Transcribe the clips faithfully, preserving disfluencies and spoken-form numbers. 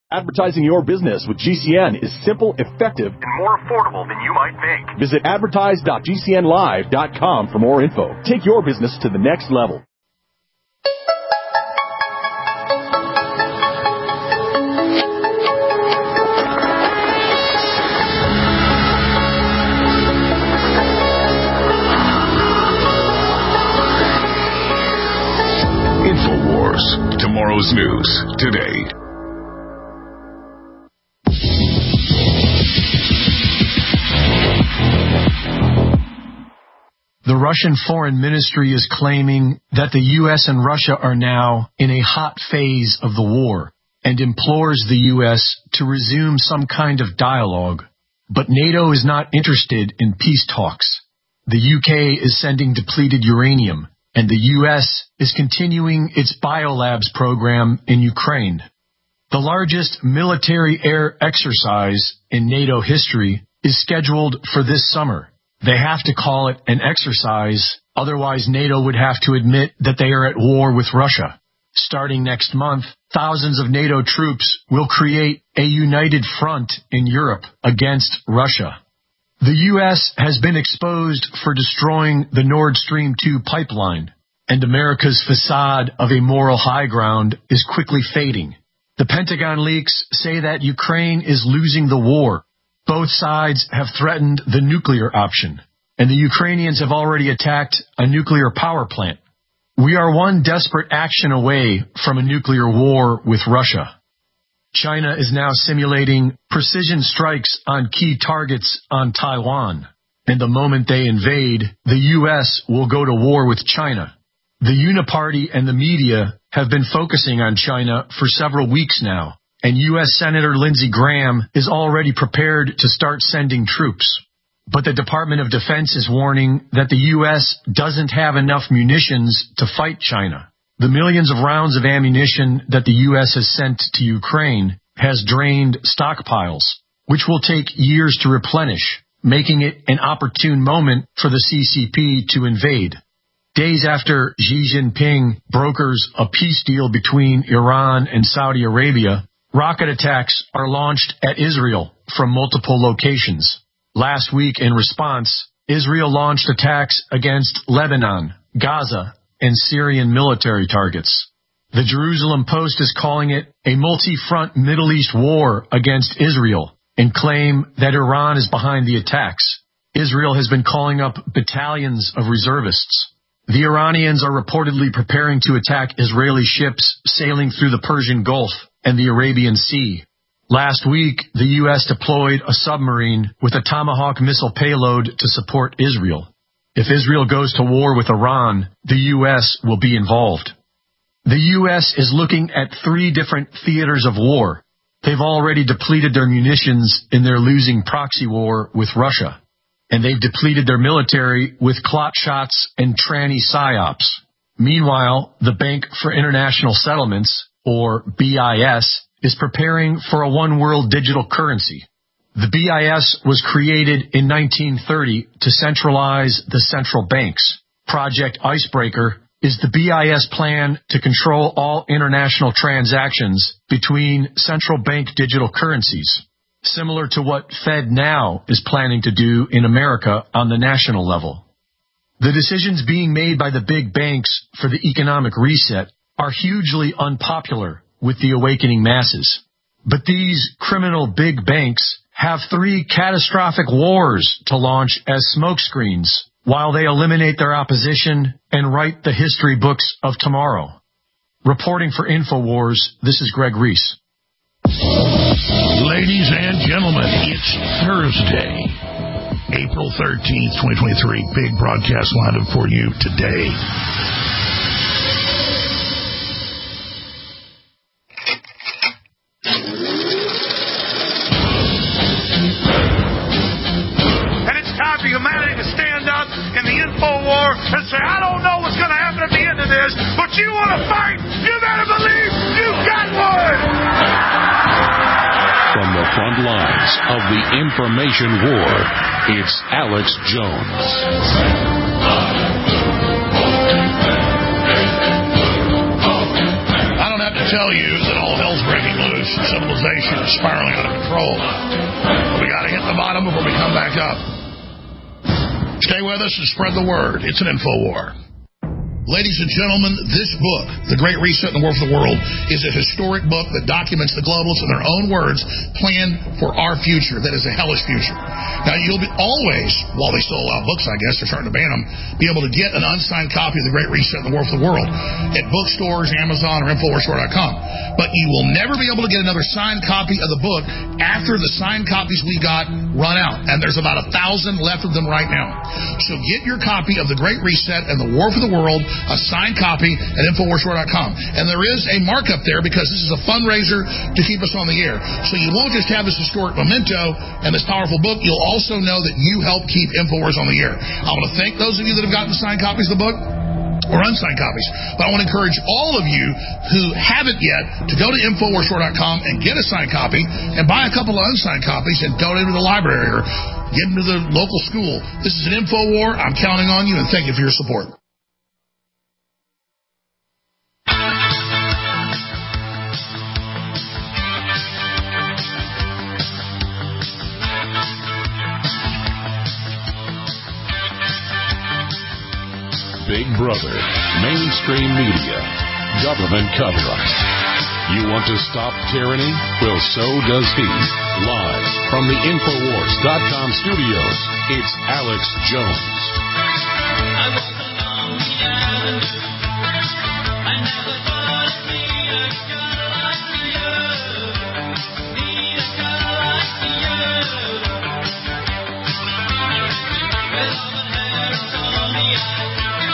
Advertising your business with G C N is simple, effective, and more affordable than you might think. Visit advertise dot g c n live dot com for more info. Take your business to the next level. InfoWars. Tomorrow's news today. The Russian Foreign Ministry is claiming that the U S and Russia are now in a hot phase of the war and implores the U S to resume some kind of dialogue. But NATO is not interested in peace talks. The U K is sending depleted uranium, and the U S is continuing its biolabs program in Ukraine. The largest military air exercise in NATO history is scheduled for this summer. They have to call it an exercise, otherwise NATO would have to admit that they are at war with Russia. Starting next month, thousands of NATO troops will create a united front in Europe against Russia. The U S has been exposed for destroying the Nord Stream two pipeline, and America's facade of a moral high ground is quickly fading. The Pentagon leaks say that Ukraine is losing the war. Both sides have threatened the nuclear option, and the Ukrainians have already attacked a nuclear power plant. We are one desperate action away from a nuclear war with Russia. China is now simulating precision strikes on key targets on Taiwan, and the moment they invade, the U S will go to war with China. The Uniparty and the media have been focusing on China for several weeks now, and U S Senator Lindsey Graham is already prepared to start sending troops. But the Department of Defense is warning that the U S doesn't have enough munitions to fight China. The millions of rounds of ammunition that the U S has sent to Ukraine has drained stockpiles, which will take years to replenish, making it an opportune moment for the C C P to invade. Days after Xi Jinping brokers a peace deal between Iran and Saudi Arabia, rocket attacks are launched at Israel from multiple locations. Last week, in response, Israel launched attacks against Lebanon, Gaza, and Syrian military targets. The Jerusalem Post is calling it a multi-front Middle East war against Israel and claim that Iran is behind the attacks. Israel has been calling up battalions of reservists. The Iranians are reportedly preparing to attack Israeli ships sailing through the Persian Gulf and the Arabian Sea. Last week, the U S deployed a submarine with a Tomahawk missile payload to support Israel. If Israel goes to war with Iran, the U S will be involved. The U S is looking at three different theaters of war. They've already depleted their munitions in their losing proxy war with Russia, and they've depleted their military with clot shots and tranny psyops. Meanwhile, the Bank for International Settlements, or B I S, is preparing for a one-world digital currency. The B I S was created in nineteen thirty to centralize the central banks. Project Icebreaker is the B I S plan to control all international transactions between central bank digital currencies, similar to what FedNow is planning to do in America on the national level. The decisions being made by the big banks for the economic reset are hugely unpopular with the awakening masses. But these criminal big banks have three catastrophic wars to launch as smokescreens while they eliminate their opposition and write the history books of tomorrow. Reporting for InfoWars, this is Greg Reese. Ladies and gentlemen, it's Thursday, April thirteenth, twenty twenty-three. Big broadcast lineup for you today. And it's time for humanity to stand up in the info war and say, I don't know what's going to happen at the end of this, but you want to fight, you better believe you got one! From the front lines of the information war, it's Alex Jones. I don't have to tell you that all hell's breaking loose and civilization is spiraling out of control. But we got to hit the bottom before we come back up. Stay with us and spread the word. It's an InfoWar. Ladies and gentlemen, this book, The Great Reset and the War for the World, is a historic book that documents the globalists in their own words plan for our future that is a hellish future. Now, you'll be always, while they still allow books, I guess, they're starting to ban them, be able to get an unsigned copy of The Great Reset and the War for the World at bookstores, Amazon, or Infowar Store dot com. But you will never be able to get another signed copy of the book after the signed copies we got run out. And there's about a thousand left of them right now. So get your copy of The Great Reset and the War for the World, a signed copy at Infowar Store dot com. And there is a markup there because this is a fundraiser to keep us on the air. So you won't just have this historic memento and this powerful book, you'll also know that you help keep InfoWars on the air. I want to thank those of you that have gotten signed copies of the book or unsigned copies. But I want to encourage all of you who haven't yet to go to Infowar Store dot com and get a signed copy and buy a couple of unsigned copies and donate them to the library or get them to the local school. This is an InfoWar. I'm counting on you and thank you for your support. Big Brother, mainstream media, government cover-ups. You want to stop tyranny? Well, so does he. Live from the Infowars dot com studios, it's Alex Jones. I was along the avenue. I never thought I'd meet a girl like you. Meet a girl like you. With auburn hair and stormy eyes.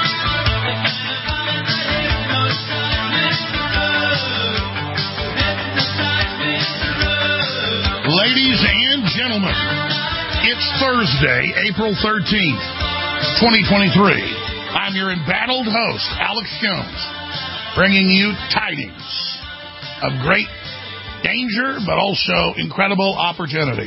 Ladies and gentlemen, it's Thursday, April thirteenth, twenty twenty-three. I'm your embattled host, Alex Jones, bringing you tidings of great danger, but also incredible opportunity.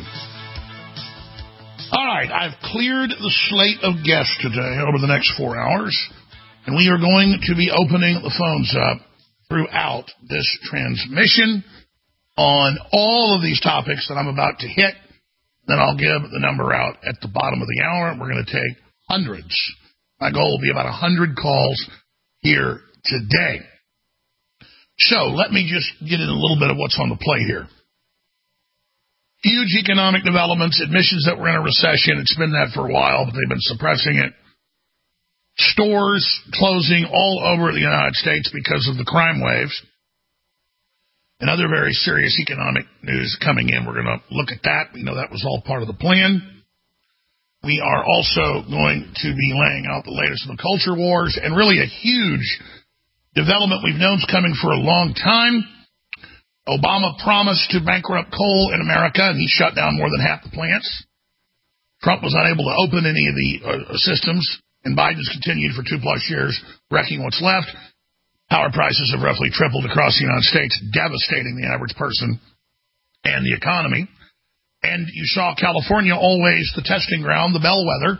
All right, I've cleared the slate of guests today over the next four hours, and we are going to be opening the phones up throughout this transmission on all of these topics that I'm about to hit. Then I'll give the number out at the bottom of the hour. We're going to take hundreds. My goal will be about one hundred calls here today. So let me just get in a little bit of what's on the plate here. Huge economic developments, admissions that we're in a recession. It's been that for a while, but they've been suppressing it. Stores closing all over the United States because of the crime waves. And other very serious economic news coming in. We're going to look at that. We know that was all part of the plan. We are also going to be laying out the latest in the culture wars and really a huge development we've known is coming for a long time. Obama promised to bankrupt coal in America, and he shut down more than half the plants. Trump was unable to open any of the uh, systems, and Biden's continued for two-plus years, wrecking what's left. Power prices have roughly tripled across the United States, devastating the average person and the economy. And you saw California, always the testing ground, the bellwether.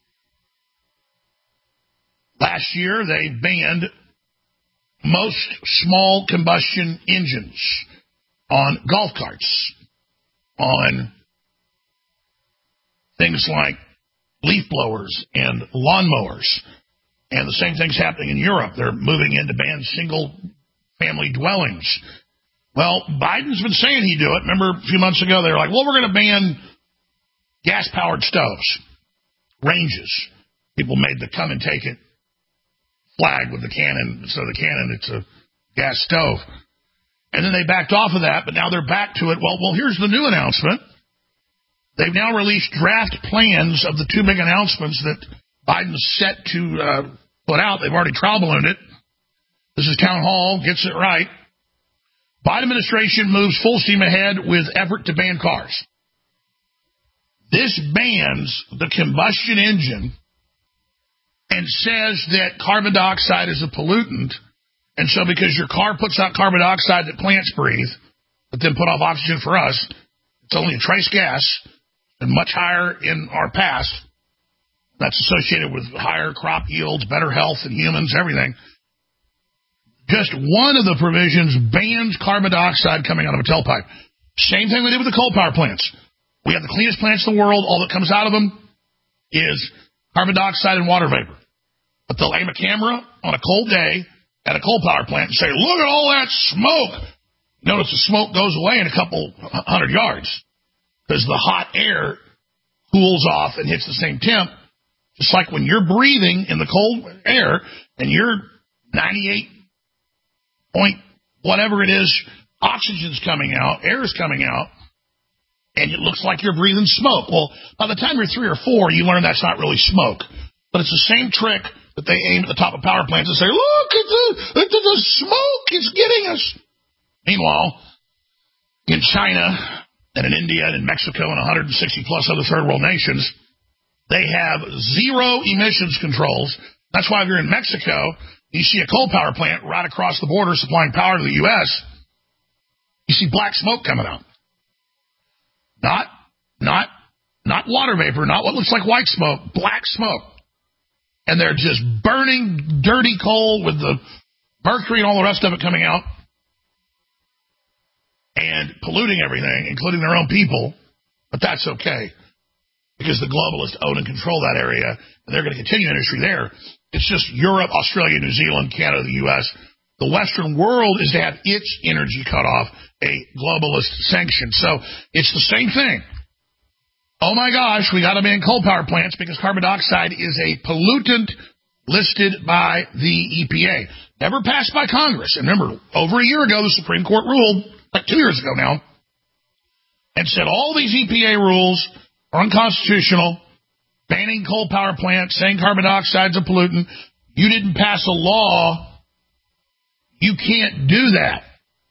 Last year, they banned most small combustion engines on golf carts, on things like leaf blowers and lawnmowers. And the same thing's happening in Europe. They're moving in to ban single-family dwellings. Well, Biden's been saying he'd do it. Remember a few months ago, they were like, well, we're going to ban gas-powered stoves, ranges. People made the come-and-take-it flag with the cannon. Instead of the cannon, it's a gas stove. And then they backed off of that, but now they're back to it. Well, well, here's the new announcement. They've now released draft plans of the two big announcements that Biden's set to uh, put out. They've already trial ballooned it. This is Town Hall, gets it right. Biden administration moves full steam ahead with effort to ban cars. This bans the combustion engine and says that carbon dioxide is a pollutant. And so because your car puts out carbon dioxide that plants breathe, but then put off oxygen for us, it's only a trace gas and much higher in our past. That's associated with higher crop yields, better health in humans, everything. just one of the provisions bans carbon dioxide coming out of a tailpipe. Same thing we did with the coal power plants. We have the cleanest plants in the world. All that comes out of them is carbon dioxide and water vapor. But they'll aim a camera on a cold day at a coal power plant and say, look at all that smoke. Notice the smoke goes away in a couple hundred yards because the hot air cools off and hits the same temp. Just like when you're breathing in the cold air and you're ninety-eight point whatever it is, oxygen's coming out, air is coming out, and it looks like you're breathing smoke. Well, by the time you're three or four, you learn that's not really smoke. But it's the same trick that they aim at the top of power plants and say, look at the, at the, the smoke, it's getting us. Meanwhile, in China and in India and in Mexico and one hundred sixty plus other third world nations, they have zero emissions controls. That's why if you're in Mexico, you see a coal power plant right across the border supplying power to the U S, you see black smoke coming out. Not, not, not water vapor, not what looks like white smoke, black smoke. And they're just burning dirty coal with the mercury and all the rest of it coming out and polluting everything, including their own people. But that's okay because the globalists own and control that area, and they're going to continue industry there. It's just Europe, Australia, New Zealand, Canada, the U S. The Western world is to have its energy cut off, a globalist sanction. So it's the same thing. Oh, my gosh, we got to ban coal power plants because carbon dioxide is a pollutant listed by the E P A. Never passed by Congress. And remember, over a year ago, the Supreme Court ruled, like two years ago now, and said all these E P A rules are unconstitutional, banning coal power plants, saying carbon dioxide is a pollutant. You didn't pass a law. You can't do that.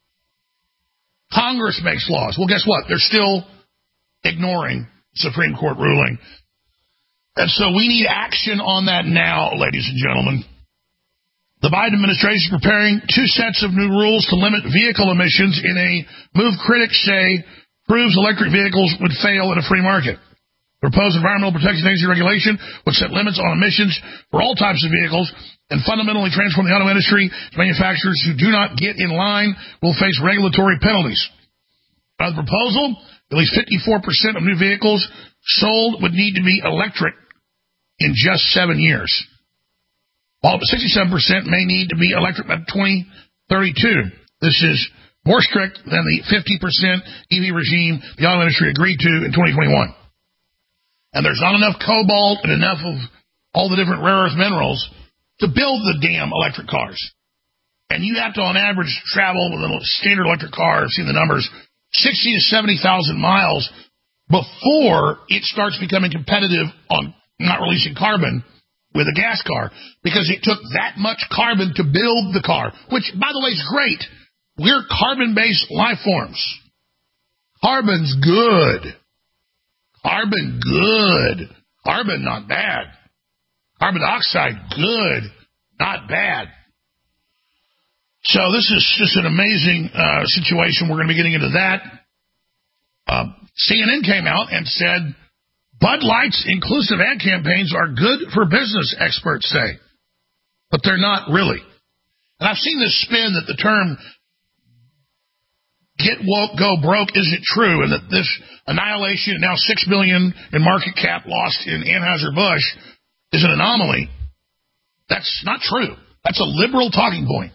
Congress makes laws. Well, guess what? They're still ignoring Supreme Court ruling. And so we need action on that now, ladies and gentlemen. The Biden administration is preparing two sets of new rules to limit vehicle emissions in a move critics say proves electric vehicles would fail in a free market. The proposed Environmental Protection Agency regulation would set limits on emissions for all types of vehicles and fundamentally transform the auto industry. Manufacturers who do not get in line will face regulatory penalties. By the proposal, at least fifty-four percent of new vehicles sold would need to be electric in just seven years, while sixty-seven percent may need to be electric by twenty thirty-two. This is more strict than the fifty percent E V regime the auto industry agreed to in twenty twenty-one. And there's not enough cobalt and enough of all the different rare earth minerals to build the damn electric cars. And you have to, on average, travel with a standard electric car, I've seen the numbers, sixty to seventy thousand miles before it starts becoming competitive on not releasing carbon with a gas car, because it took that much carbon to build the car, which, by the way, is great. We're carbon-based life forms. Carbon's good. Carbon, good. Carbon, not bad. Carbon dioxide, good. Not bad. So this is just an amazing uh, situation. We're going to be getting into that. Uh, C N N came out and said, Bud Light's inclusive ad campaigns are good for business, experts say. But they're not really. And I've seen this spin that the term get woke, go broke isn't true, and that this annihilation, now six billion dollars in market cap lost in Anheuser-Busch, is an anomaly. That's not true. That's a liberal talking point.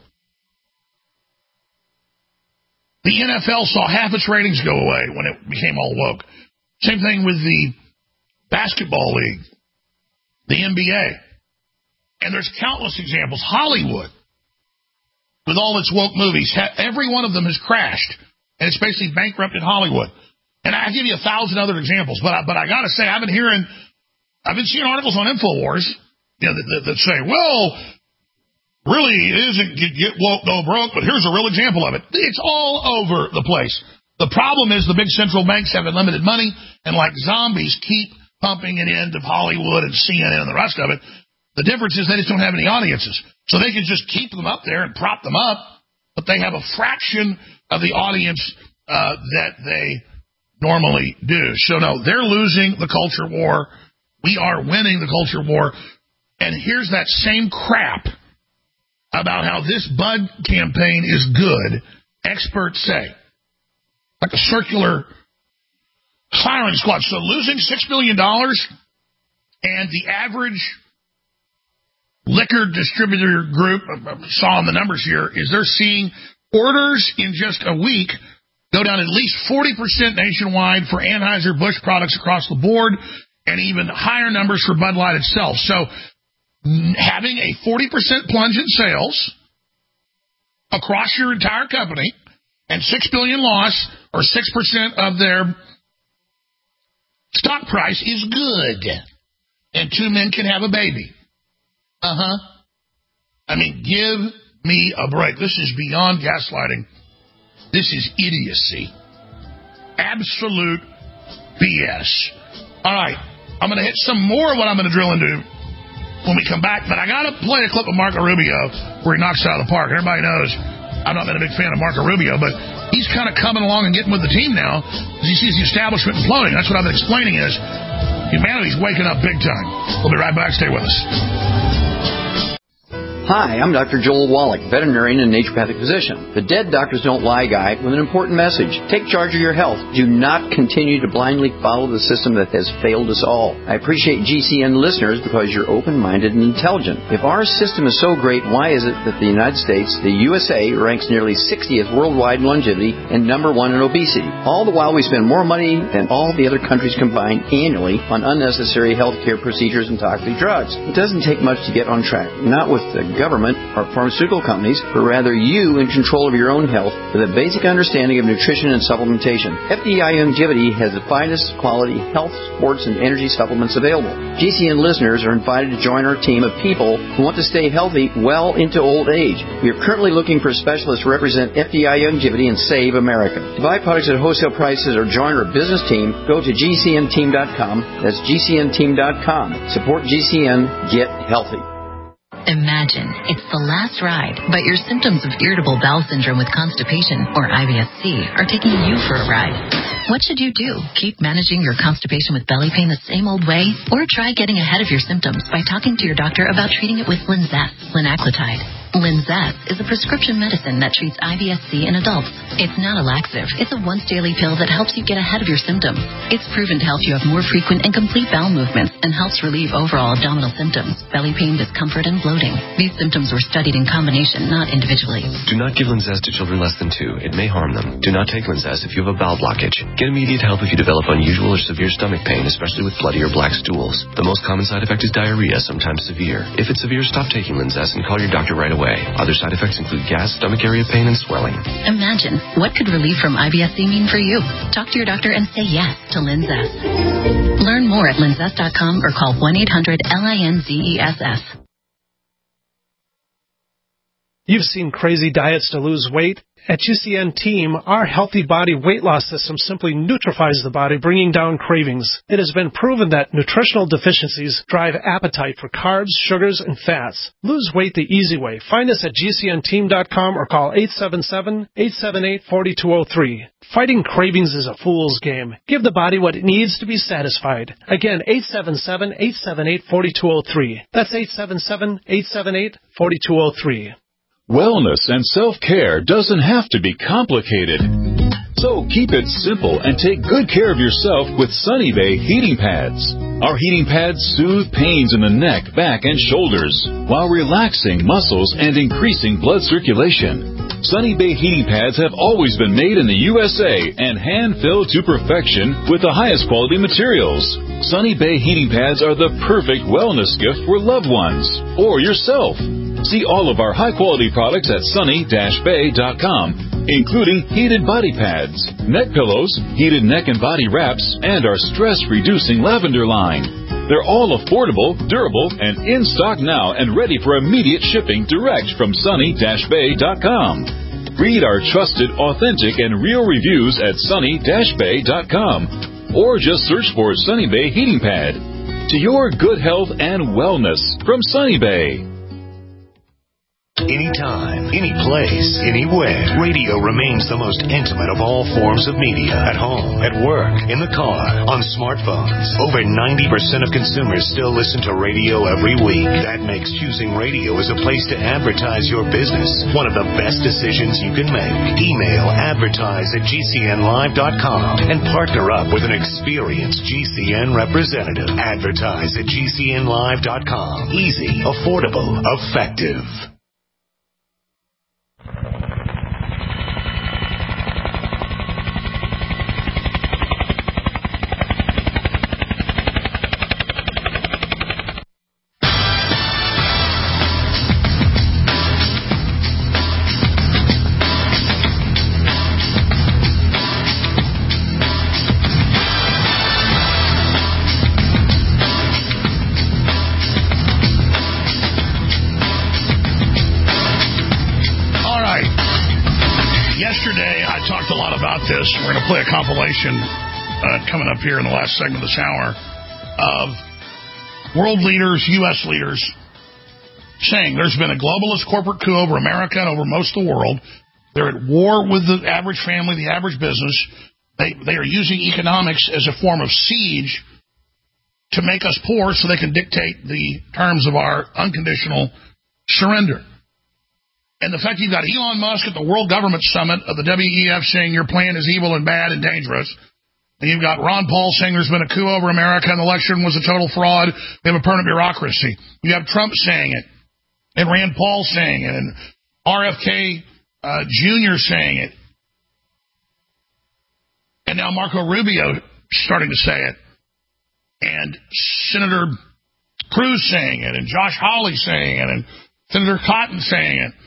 The N F L saw half its ratings go away when it became all woke. Same thing with the basketball league, the N B A. And there's countless examples. Hollywood, with all its woke movies, every one of them has crashed. And it's basically bankrupted Hollywood. And I give you a thousand other examples. But I, but I got to say, I've been hearing, I've been seeing articles on InfoWars, you know, that, that, that say, well, really, it isn't get, get woke, go broke, but here's a real example of it. It's all over the place. The problem is the big central banks have unlimited money, and like zombies keep pumping it into Hollywood and C N N and the rest of it. The difference is they just don't have any audiences. So they can just keep them up there and prop them up, but they have a fraction of the audience uh, that they normally do. So, no, they're losing the culture war. We are winning the culture war. And here's that same crap about how this Bud campaign is good, experts say. Like a circular firing squad. So losing six billion dollars, and the average liquor distributor group, saw in the numbers here, is they're seeing orders in just a week go down at least forty percent nationwide for Anheuser-Busch products across the board, and even higher numbers for Bud Light itself. So having a forty percent plunge in sales across your entire company and six billion dollars loss, or six percent of their stock price, is good. And two men can have a baby. Uh-huh. I mean, give me a break. This is beyond gaslighting. This is idiocy. Absolute B S. All right. I'm going to hit some more of what I'm going to drill into when we come back, but I got to play a clip of Marco Rubio where he knocks it out of the park. Everybody knows I'm not been a big fan of Marco Rubio, but he's kind of coming along and getting with the team now as he sees the establishment imploding. That's what I've been explaining is humanity's waking up big time. We'll be right back. Stay with us. Hi, I'm Doctor Joel Wallach, veterinarian and naturopathic physician. The Dead Doctors Don't Lie guy with an important message. Take charge of your health. Do not continue to blindly follow the system that has failed us all. I appreciate G C N listeners because you're open-minded and intelligent. If our system is so great, why is it that the United States, the U S A, ranks nearly sixtieth worldwide in longevity and number one in obesity? All the while we spend more money than all the other countries combined annually on unnecessary health care procedures and toxic drugs. It doesn't take much to get on track. Not with the government or pharmaceutical companies, but rather you in control of your own health with a basic understanding of nutrition and supplementation. F D I Longevity has the finest quality health, sports, and energy supplements available. G C N listeners are invited to join our team of people who want to stay healthy well into old age. We are currently looking for specialists to represent F D I Longevity and Save America. To buy products at wholesale prices or join our business team, go to G C N team dot com. That's G C N team dot com. Support G C N. Get healthy. Imagine it's the last ride, but your symptoms of irritable bowel syndrome with constipation, or I B S C, are taking you for a ride. What should you do? Keep managing your constipation with belly pain the same old way? Or try getting ahead of your symptoms by talking to your doctor about treating it with Linzess, linaclotide. Linzess is a prescription medicine that treats I B S C in adults. It's not a laxative. It's a once-daily pill that helps you get ahead of your symptoms. It's proven to help you have more frequent and complete bowel movements and helps relieve overall abdominal symptoms, belly pain, discomfort, and bloating. These symptoms were studied in combination, not individually. Do not give Linzess to children less than two. It may harm them. Do not take Linzess if you have a bowel blockage. Get immediate help if you develop unusual or severe stomach pain, especially with bloody or black stools. The most common side effect is diarrhea, sometimes severe. If it's severe, stop taking Linzess and call your doctor right away. Other side effects include gas, stomach area pain, and swelling. Imagine, what could relief from I B S C mean for you? Talk to your doctor and say yes to Linzess. Learn more at linzess dot com or call one eight hundred L I N Z E S S. You've seen crazy diets to lose weight. At G C N Team, our Healthy Body weight loss system simply neutralizes the body, bringing down cravings. It has been proven that nutritional deficiencies drive appetite for carbs, sugars, and fats. Lose weight the easy way. Find us at G C N team dot com or call eight seven seven, eight seven eight, four two zero three. Fighting cravings is a fool's game. Give the body what it needs to be satisfied. Again, eight seven seven, eight seven eight, four two zero three. That's eight seven seven, eight seven eight, four two zero three. Wellness and self-care doesn't have to be complicated. So keep it simple and take good care of yourself with Sunny Bay heating pads. Our heating pads soothe pains in the neck, back, and shoulders while relaxing muscles and increasing blood circulation. Sunny Bay heating pads have always been made in the U S A and hand-filled to perfection with the highest quality materials. Sunny Bay heating pads are the perfect wellness gift for loved ones or yourself. See all of our high-quality products at sunny dash bay dot com, including heated body pads, neck pillows, heated neck and body wraps, and our stress-reducing lavender line. They're all affordable, durable, and in stock now and ready for immediate shipping direct from sunny dash bay dot com. Read our trusted, authentic, and real reviews at sunny dash bay dot com or just search for Sunny Bay Heating Pad. To your good health and wellness from Sunny Bay. Anytime, any place, anywhere. Radio remains the most intimate of all forms of media. At home, at work, in the car, on smartphones. Over ninety percent of consumers still listen to radio every week. That makes choosing radio as a place to advertise your business one of the best decisions you can make. Email advertise at G C N live dot com and partner up with an experienced G C N representative. Advertise at G C N live dot com. Easy, affordable, effective. This. We're going to play a compilation uh, coming up here in the last segment of this hour of world leaders, U S leaders, saying there's been a globalist corporate coup over America and over most of the world. They're at war with the average family, the average business. They, they are using economics as a form of siege to make us poor so they can dictate the terms of our unconditional surrender. And the fact you've got Elon Musk at the World Government Summit of the W E F saying your plan is evil and bad and dangerous. And you've got Ron Paul saying there's been a coup over America and the election was a total fraud. We have a permanent bureaucracy. You have Trump saying it. And Rand Paul saying it. And R F K uh, Junior saying it. And now Marco Rubio starting to say it. And Senator Cruz saying it. And Josh Hawley saying it. And Senator Cotton saying it.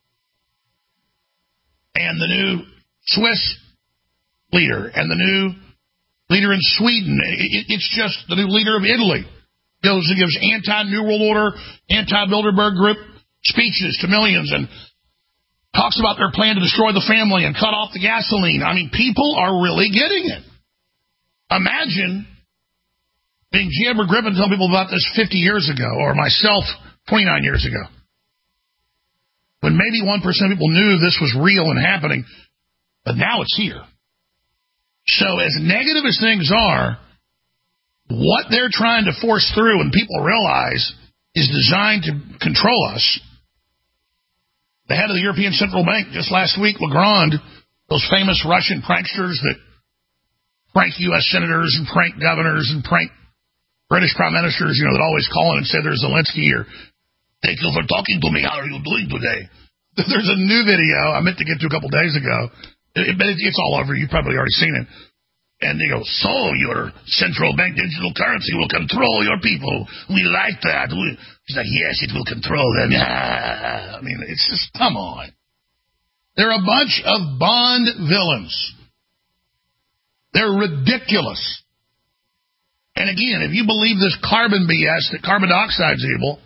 And the new Swiss leader, and the new leader in Sweden. It, it's just the new leader of Italy. Goes and gives anti-New World Order, anti-Bilderberg Group speeches to millions and talks about their plan to destroy the family and cut off the gasoline. I mean, people are really getting it. Imagine being G. Edward Griffin telling people about this fifty years ago, or myself twenty-nine years ago. When maybe one percent of people knew this was real and happening, but now it's here. So as negative as things are, what they're trying to force through and people realize is designed to control us. The head of the European Central Bank just last week, Legrand, those famous Russian pranksters that prank U S senators and prank governors and prank British prime ministers, you know, that always call in and say there's Zelensky here. Thank you for talking to me. How are you doing today? There's a new video I meant to get to a couple days ago. It, but it, it's all over. You've probably already seen it. And they go, so your central bank digital currency will control your people. We like that. We, he's like, yes, it will control them. Yeah. I mean, it's just, come on. They're a bunch of Bond villains. They're ridiculous. And again, if you believe this carbon B S, that carbon dioxide's evil,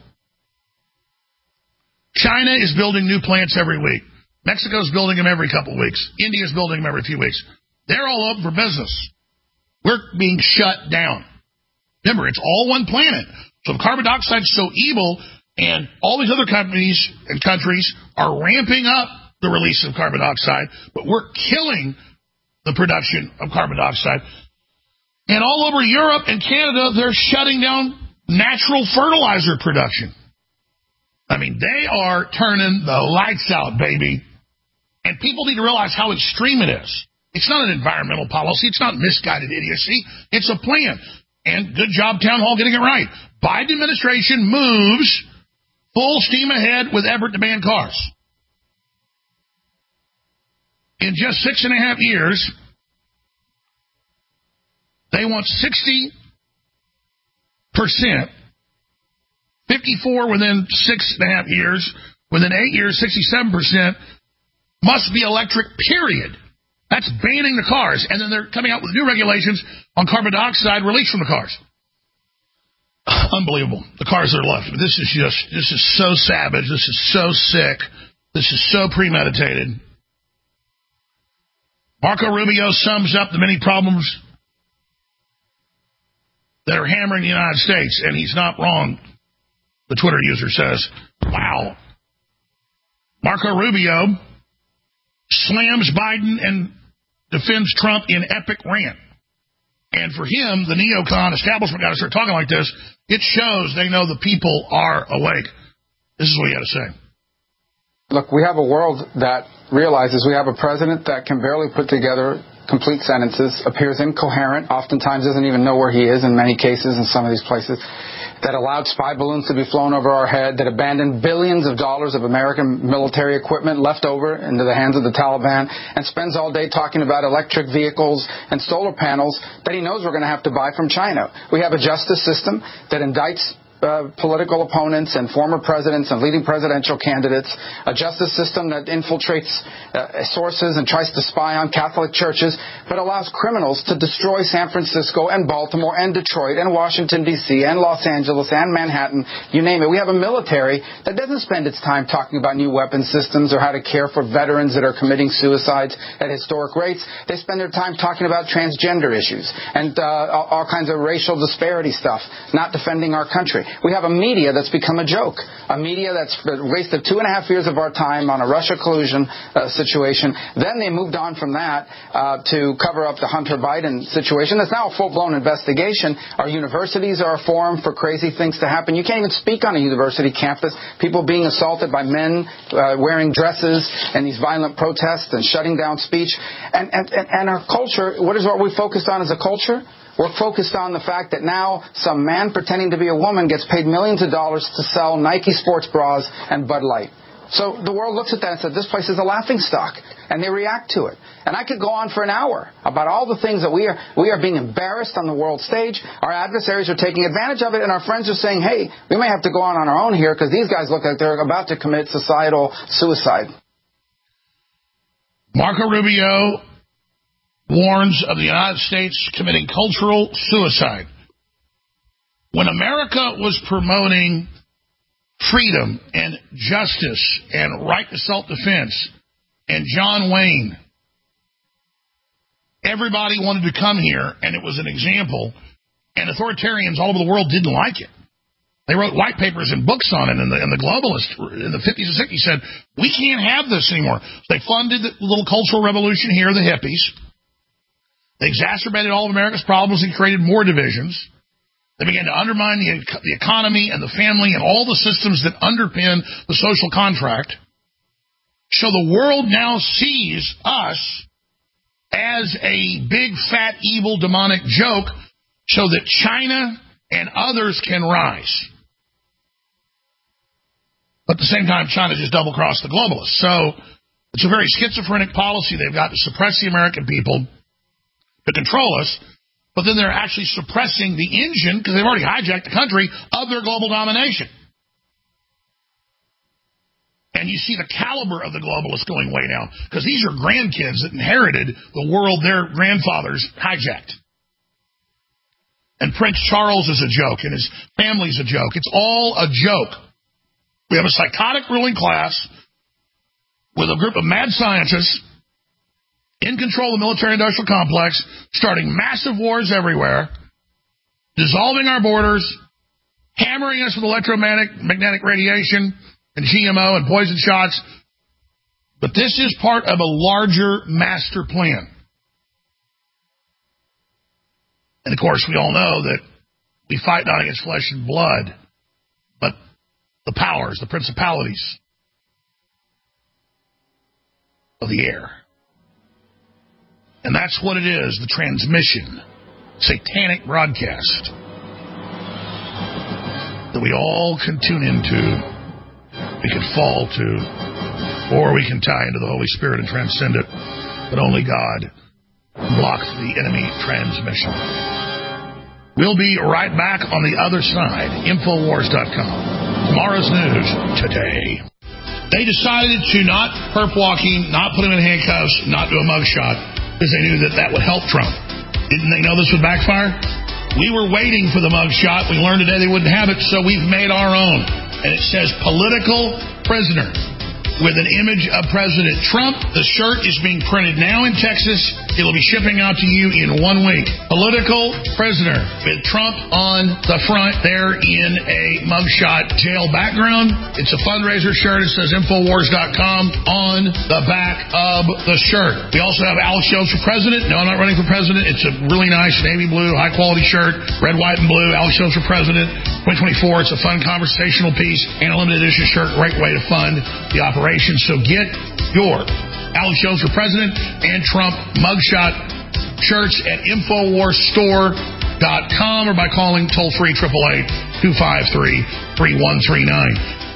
China is building new plants every week. Mexico's building them every couple of weeks. India's building them every few weeks. They're all open for business. We're being shut down. Remember, it's all one planet. So if carbon dioxide's so evil, and all these other companies and countries are ramping up the release of carbon dioxide, but we're killing the production of carbon dioxide. And all over Europe and Canada, they're shutting down natural fertilizer production. I mean, they are turning the lights out, baby. And people need to realize how extreme it is. It's not an environmental policy. It's not misguided idiocy. It's a plan. And good job, Town Hall, getting it right. Biden administration moves full steam ahead with effort to ban cars. In just six and a half years, they want sixty percent. fifty-four within six and a half years. Within eight years, sixty-seven percent must be electric, period. That's banning the cars. And then they're coming out with new regulations on carbon dioxide released from the cars. Unbelievable. The cars that are left. This is just, this is so savage. This is so sick. This is so premeditated. Marco Rubio sums up the many problems that are hammering the United States, and he's not wrong. The Twitter user says, wow. Marco Rubio slams Biden and defends Trump in epic rant. And for him, the neocon establishment got to start talking like this. It shows they know the people are awake. This is what he had to say. Look, we have a world that realizes we have a president that can barely put together complete sentences, appears incoherent, oftentimes doesn't even know where he is in many cases in some of these places, that allowed spy balloons to be flown over our head, that abandoned billions of dollars of American military equipment left over into the hands of the Taliban, and spends all day talking about electric vehicles and solar panels that he knows we're going to have to buy from China. We have a justice system that indicts Uh, political opponents and former presidents and leading presidential candidates, a justice system that infiltrates uh, sources and tries to spy on Catholic churches, but allows criminals to destroy San Francisco and Baltimore and Detroit and Washington, D C and Los Angeles and Manhattan, you name it. We have a military that doesn't spend its time talking about new weapon systems or how to care for veterans that are committing suicides at historic rates. They spend their time talking about transgender issues and uh, all, all kinds of racial disparity stuff, not defending our country. We have a media that's become a joke, a media that's wasted two and a half years of our time on a Russia collusion uh, situation. Then they moved on from that uh, to cover up the Hunter Biden situation. It's now a full-blown investigation. Our universities are a forum for crazy things to happen. You can't even speak on a university campus. People being assaulted by men uh, wearing dresses and these violent protests and shutting down speech. And, and, and our culture, what is what we focused on as a culture? We're focused on the fact that now some man pretending to be a woman gets paid millions of dollars to sell Nike sports bras and Bud Light. So the world looks at that and says, this place is a laughingstock, and they react to it. And I could go on for an hour about all the things that we are we are being embarrassed on the world stage. Our adversaries are taking advantage of it, and our friends are saying, hey, we may have to go on on our own here because these guys look like they're about to commit societal suicide. Marco Rubio warns of the United States committing cultural suicide. When America was promoting freedom and justice and right to self-defense and John Wayne, everybody wanted to come here, and it was an example, and authoritarians all over the world didn't like it. They wrote white papers and books on it, and the, and the globalists in the fifties and sixties said, we can't have this anymore. So they funded the little cultural revolution here, the hippies. They exacerbated all of America's problems and created more divisions. They began to undermine the, the economy and the family and all the systems that underpin the social contract. So the world now sees us as a big, fat, evil, demonic joke so that China and others can rise. But at the same time, China just double-crossed the globalists. So it's a very schizophrenic policy they've got to suppress the American people, to control us, but then they're actually suppressing the engine, because they've already hijacked the country, of their global domination. And you see the caliber of the globalists going way now, because these are grandkids that inherited the world their grandfathers hijacked. And Prince Charles is a joke, and his family's a joke. It's all a joke. We have a psychotic ruling class with a group of mad scientists in control of the military-industrial complex, starting massive wars everywhere, dissolving our borders, hammering us with electromagnetic radiation and G M O and poison shots. But this is part of a larger master plan. And, of course, we all know that we fight not against flesh and blood, but the powers, the principalities of the air. And that's what it is, the transmission, satanic broadcast that we all can tune into, we can fall to, or we can tie into the Holy Spirit and transcend it, but only God blocks the enemy transmission. We'll be right back on the other side, Infowars dot com. Tomorrow's news today. They decided to not perp walking, not put him in handcuffs, not do a mugshot, because they knew that that would help Trump. Didn't they know this would backfire? We were waiting for the mugshot. We learned today they wouldn't have it, so we've made our own. And it says political prisoner. with an image of President Trump. The shirt is being printed now in Texas. It will be shipping out to you in one week. Political prisoner with Trump on the front there in a mugshot jail background. It's a fundraiser shirt. It says Infowars dot com on the back of the shirt. We also have Alex Jones for president. No, I'm not running for president. It's a really nice navy blue, high-quality shirt, red, white, and blue. Alex Jones for president, twenty twenty-four. It's a fun conversational piece and a limited edition shirt. Great way to fund the operation. So get your Alex Jones for president and Trump mugshot shirts at Infowars Store dot com or by calling toll-free eight eight eight, two five three, three one three nine.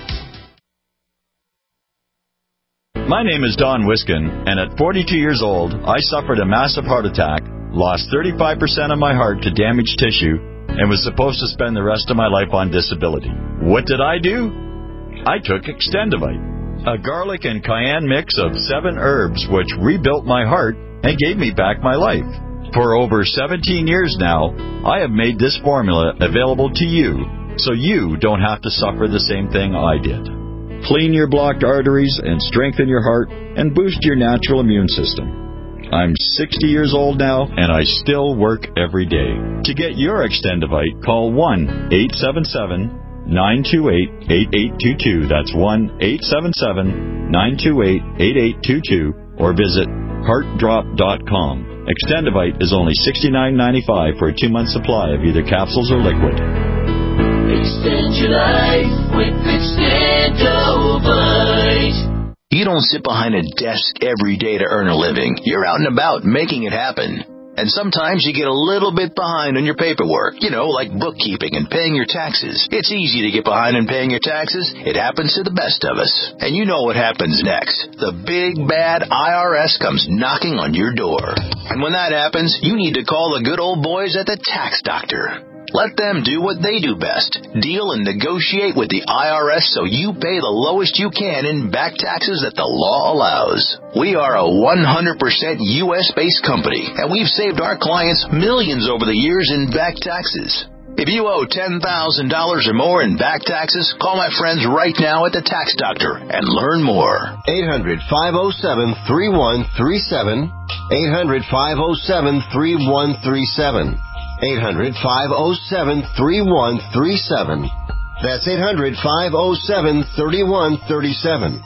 My name is Don Wiskin, and at forty-two years old, I suffered a massive heart attack, lost thirty-five percent of my heart to damaged tissue, and was supposed to spend the rest of my life on disability. What did I do? I took Extendivite, a garlic and cayenne mix of seven herbs which rebuilt my heart and gave me back my life. For over seventeen years now, I have made this formula available to you so you don't have to suffer the same thing I did. Clean your blocked arteries and strengthen your heart and boost your natural immune system. I'm sixty years old now, and I still work every day. To get your Extendivite, call one eight seven seven, nine two eight, eight eight two two. That's one eight seven seven, nine two eight, eight eight two two, or visit heart drop dot com. Extendivite is only sixty-nine ninety-five for a two-month supply of either capsules or liquid. Extend your life with Extendivite. You don't sit behind a desk every day to earn a living. You're out and about making it happen. And sometimes you get a little bit behind on your paperwork, you know, like bookkeeping and paying your taxes. It's easy to get behind on paying your taxes. It happens to the best of us. And you know what happens next. The big, bad I R S comes knocking on your door. And when that happens, you need to call the good old boys at the Tax Doctor. Let them do what they do best. Deal and negotiate with the I R S so you pay the lowest you can in back taxes that the law allows. We are a one hundred percent U S-based company, and we've saved our clients millions over the years in back taxes. If you owe ten thousand dollars or more in back taxes, call my friends right now at the Tax Doctor and learn more. eight hundred, five oh seven, three one three seven. eight hundred, five oh seven, three one three seven. eight hundred, five oh seven, three one three seven. That's eight hundred, five oh seven, three one three seven.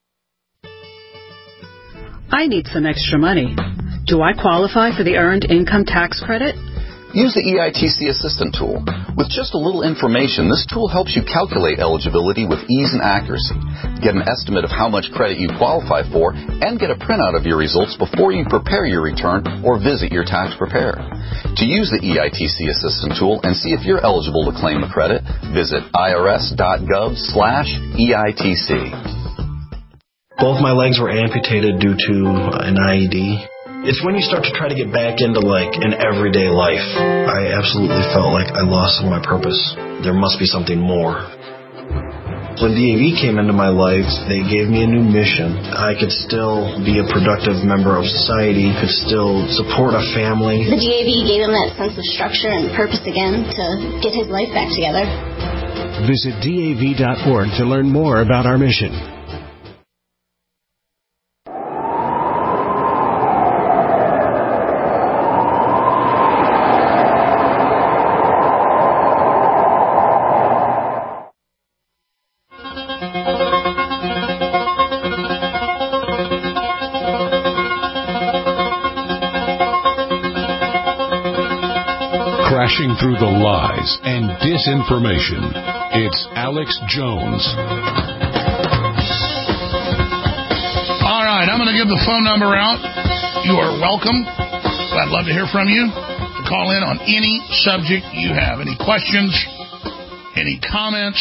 I need some extra money. Do I qualify for the Earned Income Tax Credit? Use the E I T C Assistant tool. With just a little information, this tool helps you calculate eligibility with ease and accuracy, get an estimate of how much credit you qualify for, and get a printout of your results before you prepare your return or visit your tax preparer. To use the E I T C Assistant tool and see if you're eligible to claim a credit, visit irs.gov slash EITC. Both my legs were amputated due to an I E D. It's when you start to try to get back into, like, an everyday life. I absolutely felt like I lost some of my purpose. There must be something more. When D A V came into my life, they gave me a new mission. I could still be a productive member of society, could still support a family. The D A V gave him that sense of structure and purpose again to get his life back together. Visit D A V dot org to learn more about our mission. Crashing through the lies and disinformation, it's Alex Jones. All right, I'm going to give the phone number out. You are welcome. I'd love to hear from you. To call in on any subject you have. Any questions, any comments.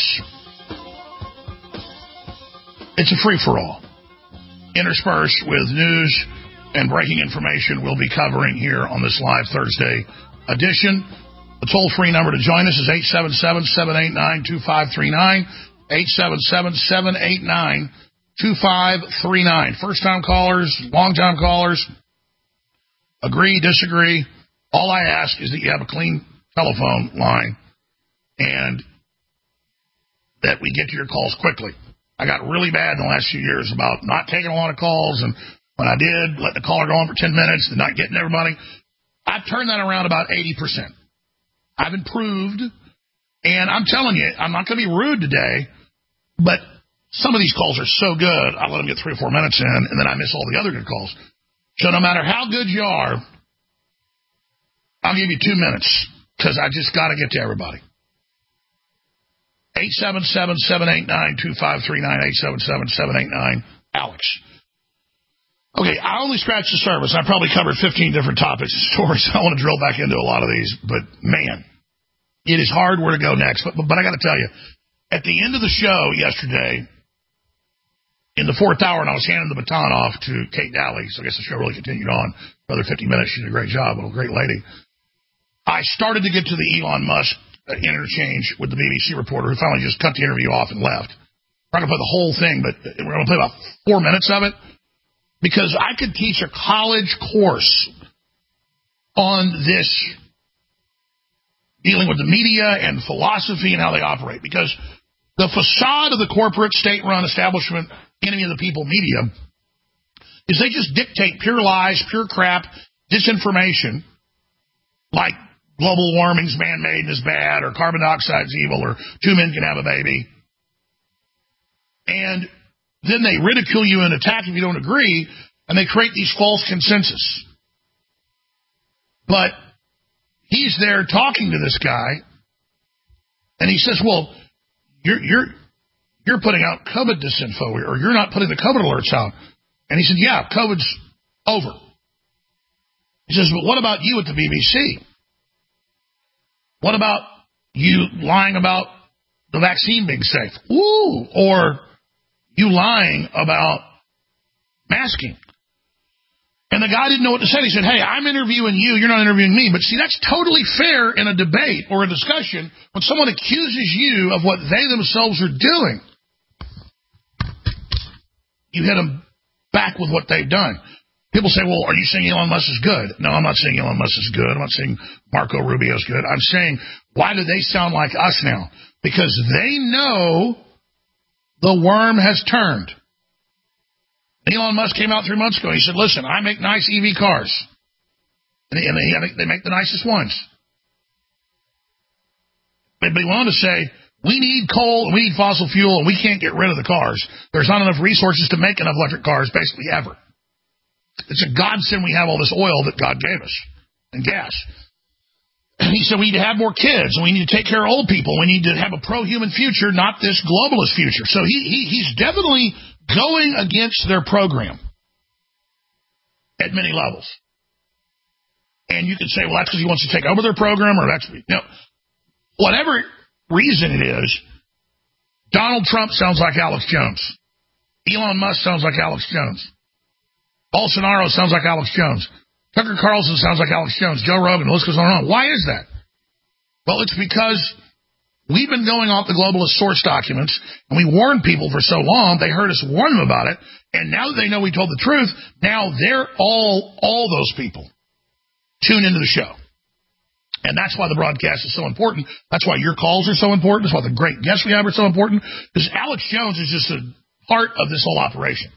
It's a free-for-all, interspersed with news and breaking information we'll be covering here on this live Thursday edition. The toll-free number to join us is eight seven seven, seven eight nine, two five three nine, eight seven seven, seven eight nine, two five three nine. First-time callers, long-time callers, agree, disagree. All I ask is that you have a clean telephone line and that we get to your calls quickly. I got really bad in the last few years about not taking a lot of calls, and when I did, letting the caller go on for ten minutes and not getting everybody. I've turned that around about eighty percent. I've improved, and I'm telling you, I'm not going to be rude today, but some of these calls are so good, I let them get three or four minutes in, and then I miss all the other good calls. So no matter how good you are, I'll give you two minutes, because I just got to get to everybody. eight seven seven, seven eight nine, two five three nine, eight seven seven, seven eight nine, Alex. Okay, I only scratched the surface. I probably covered fifteen different topics and stories. I want to drill back into a lot of these, but man, it is hard where to go next. But, but, but I got to tell you, at the end of the show yesterday, in the fourth hour, and I was handing the baton off to Kate Daly, so I guess the show really continued on for another fifty minutes. She did a great job, a great lady. I started to get to the Elon Musk interchange with the B B C reporter who finally just cut the interview off and left. We're not going to play the whole thing, but we're going to play about four minutes of it because I could teach a college course on this, dealing with the media and philosophy and how they operate, because the facade of the corporate, state-run establishment, enemy of the people media is they just dictate pure lies, pure crap, disinformation, like global warming's man-made and is bad, or carbon dioxide's evil, or two men can have a baby. And then they ridicule you and attack if you don't agree, and they create these false consensus. But he's there talking to this guy, and he says, well, you're you're you're putting out COVID disinfo, or you're not putting the COVID alerts out. And he said, yeah, COVID's over. He says, but what about you at the B B C? What about you lying about the vaccine being safe? Ooh, or you lying about masking? And the guy didn't know what to say. He said, hey, I'm interviewing you. You're not interviewing me. But see, that's totally fair in a debate or a discussion when someone accuses you of what they themselves are doing. You hit them back with what they've done. People say, well, are you saying Elon Musk is good? No, I'm not saying Elon Musk is good. I'm not saying Marco Rubio is good. I'm saying, why do they sound like us now? Because they know the worm has turned. Elon Musk came out three months ago. He said, listen, I make nice E V cars. And they, and they, they make the nicest ones. But he went on to say, we need coal and we need fossil fuel and we can't get rid of the cars. There's not enough resources to make enough electric cars basically ever. It's a godsend we have all this oil that God gave us and gas. And he said we need to have more kids and we need to take care of old people. We need to have a pro-human future, not this globalist future. So he, he he's definitely going against their program at many levels. And you could say, well, that's because he wants to take over their program, or that's, you know, whatever reason it is. Donald Trump sounds like Alex Jones. Elon Musk sounds like Alex Jones. Bolsonaro sounds like Alex Jones. Tucker Carlson sounds like Alex Jones. Joe Rogan, the list goes on and on. Why is that? Well, it's because we've been going off the globalist source documents, and we warned people for so long, they heard us warn them about it, and now that they know we told the truth, now they're all, all those people tune into the show. And that's why the broadcast is so important. That's why your calls are so important. That's why the great guests we have are so important. Because Alex Jones is just a part of this whole operation.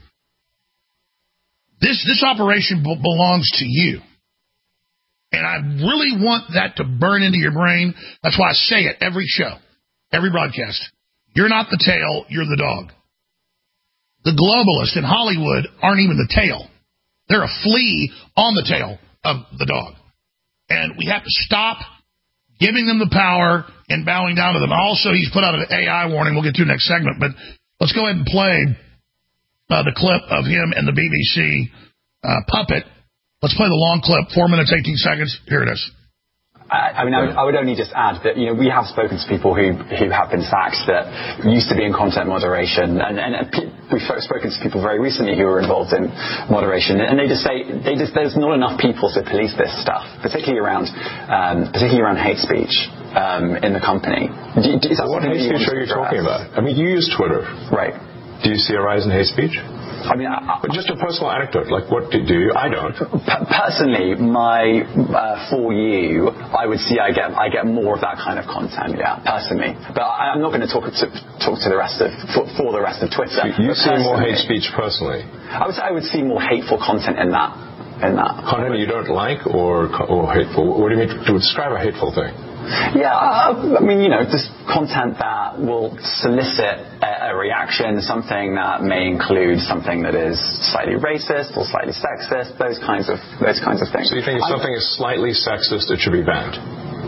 This this operation b- belongs to you. And I really want that to burn into your brain. That's why I say it every show, every broadcast. You're not the tail, you're the dog. The globalists in Hollywood aren't even the tail. They're a flea on the tail of the dog. And we have to stop giving them the power and bowing down to them. Also, he's put out an A I warning we'll get to next segment. But let's go ahead and play Uh, the clip of him and the B B C uh, puppet. Let's play the long clip, four minutes, eighteen seconds. Here it is. I, I mean, I would, I would only just add that, you know, we have spoken to people who, who have been sacked that used to be in content moderation, and, and pe- we've spoken to people very recently who were involved in moderation, and they just say they just, there's not enough people to police this stuff, particularly around um, particularly around hate speech um, in the company. Do, do, well, what hate speech are you talking about? I mean, you use Twitter. Right. Do you see a rise in hate speech? I mean, I, but just a personal anecdote. Like, what do, do you? I don't. P- personally, my uh, for you, I would see I get I get more of that kind of content. Yeah, personally, but I, I'm not going to talk to talk to the rest of for, for the rest of Twitter. So you see more hate speech personally. I would say I would see more hateful content in that in that content you don't like or or hateful. What do you mean to describe a hateful thing? Yeah, uh, I mean, you know, just content that will solicit a, a reaction, something that may include something that is slightly racist or slightly sexist, those kinds of those kinds of things. So you think if I'm, something is slightly sexist, it should be banned?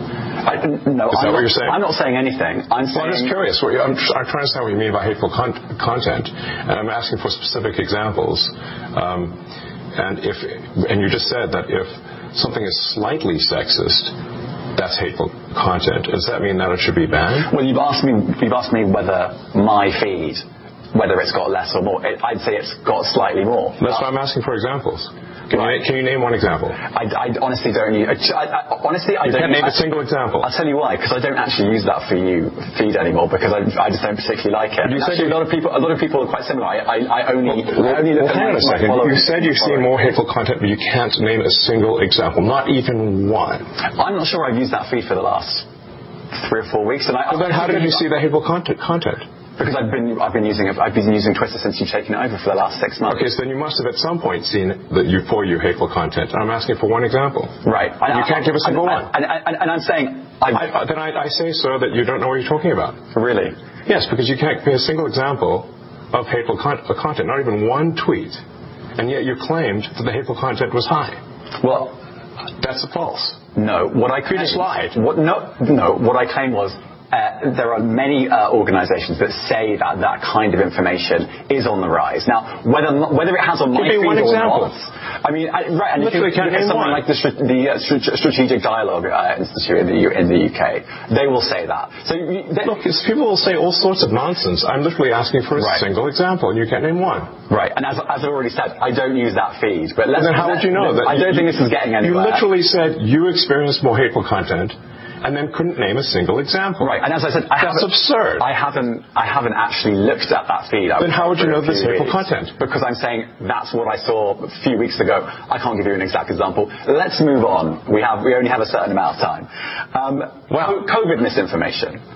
I, no, is that I'm what not, you're saying? I'm not saying anything. I'm, well, saying, I'm just curious. I'm, I'm trying to understand what you mean by hateful con- content, and I'm asking for specific examples. Um, and if and you just said that if something is slightly sexist, that's hateful content. Does that mean that it should be banned? Well, you've asked me. You've asked me whether my feed, whether it's got less or more. It, I'd say it's got slightly more. That's why I'm asking for examples. Can, right. you, can you name one example? I, I honestly don't. Use, I, I, honestly, I you don't. You can't name I, a single example. I'll tell you why. Because I don't actually use that for you feed anymore. Because I, I just don't particularly like it. You said actually, a lot of people. A lot of people are quite similar. I, I, I only. Well, I only look well, hang on a second. You said you've seen more hateful content, but you can't name a single example. Not even one. I'm not sure I've used that feed for the last three or four weeks. And I. Well, then how did you see the hateful content? Content. Because I've been I've been using it, I've been using Twitter since you've taken it over for the last six months. Okay, so then you must have at some point seen that you for you hateful content. And I'm asking for one example. Right. And you I, can't I, give a single I, one. And, and, and I'm saying I, then I, I say, sir, that you don't know what you're talking about. Really? Yes, because you can't give a single example of hateful con- content, not even one tweet, and yet you claimed that the hateful content was high. Well, that's false. No, what I claimed. You just lied. What, no, no. What I claimed was. Uh, there are many uh, organizations that say that that kind of information is on the rise. Now, whether whether it has on my feed or example. not, I mean, I, right, and literally if you can't name something one. like the, the uh, Strategic Dialogue uh, Institute in the, U, in the U K, they will say that. So you, they, look, people will say all sorts of nonsense. I'm literally asking for a right. single example, and you can't name one. Right, and as, as I already said, I don't use that feed. But let's, then how would you know that? I don't you, think this is getting anywhere. You literally said you experienced more hateful content. And then couldn't name a single example. Right, and as I said, I that's absurd. I haven't, I haven't actually looked at that feed. Then how would you know this hateful content? Because I'm saying that's what I saw a few weeks ago. I can't give you an exact example. Let's move on. We have, we only have a certain amount of time. Um, wow. COVID misinformation.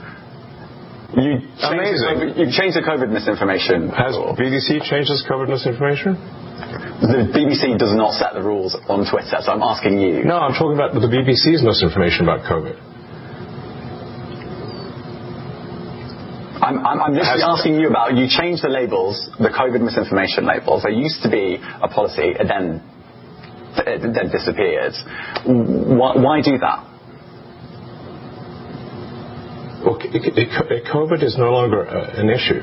You Amazing. You changed the COVID misinformation. Has B B C changed its COVID misinformation? The B B C does not set the rules on Twitter, so I'm asking you. No, I'm talking about the B B C's misinformation about COVID. I'm, I'm, I'm literally Has asking you about, you changed the labels, the COVID misinformation labels. There used to be a policy, and then it then disappeared. Why, why do that? Well, COVID is no longer uh, an issue.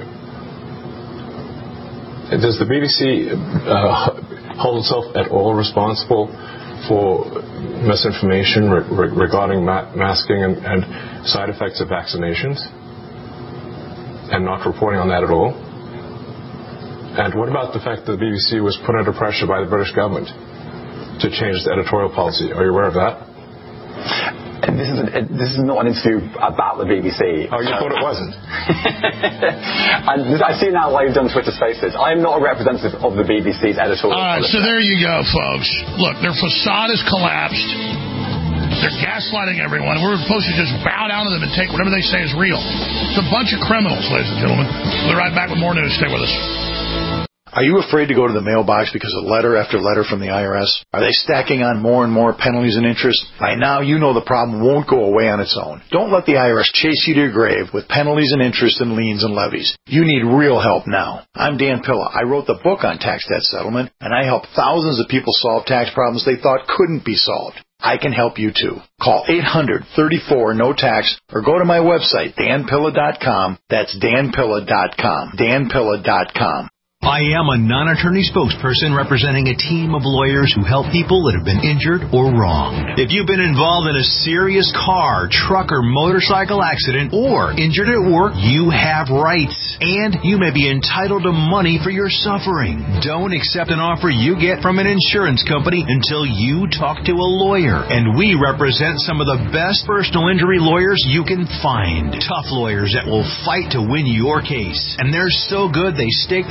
Does the B B C uh, hold itself at all responsible for misinformation re- re- regarding ma- masking and, and side effects of vaccinations? And not reporting on that at all? And what about the fact that the B B C was put under pressure by the British government to change its editorial policy? Are you aware of that? This is, a, this is not an interview about the B B C. Oh, you thought it wasn't? And I see now why you've done Twitter Spaces. I am not a representative of the B B C's editorial All right, policy. so there you go, folks. Look, their facade has collapsed. They're gaslighting everyone. We're supposed to just bow down to them and take whatever they say is real. It's a bunch of criminals, ladies and gentlemen. We'll be right back with more news. Stay with us. Are you afraid to go to the mailbox because of letter after letter from the I R S? Are they stacking on more and more penalties and interest? By now, you know the problem won't go away on its own. Don't let the I R S chase you to your grave with penalties and interest and liens and levies. You need real help now. I'm Dan Pilla. I wrote the book on tax debt settlement, and I help thousands of people solve tax problems they thought couldn't be solved. I can help you too. Call eight hundred, thirty-four, no tax or go to my website, dan pilla dot com. That's dan pilla dot com. dan pilla dot com. I am a non-attorney spokesperson representing a team of lawyers who help people that have been injured or wronged. If you've been involved in a serious car, truck, or motorcycle accident or injured at work, you have rights, and you may be entitled to money for your suffering. Don't accept an offer you get from an insurance company until you talk to a lawyer. And we represent some of the best personal injury lawyers you can find. Tough lawyers that will fight to win your case. And they're so good they stake their reputation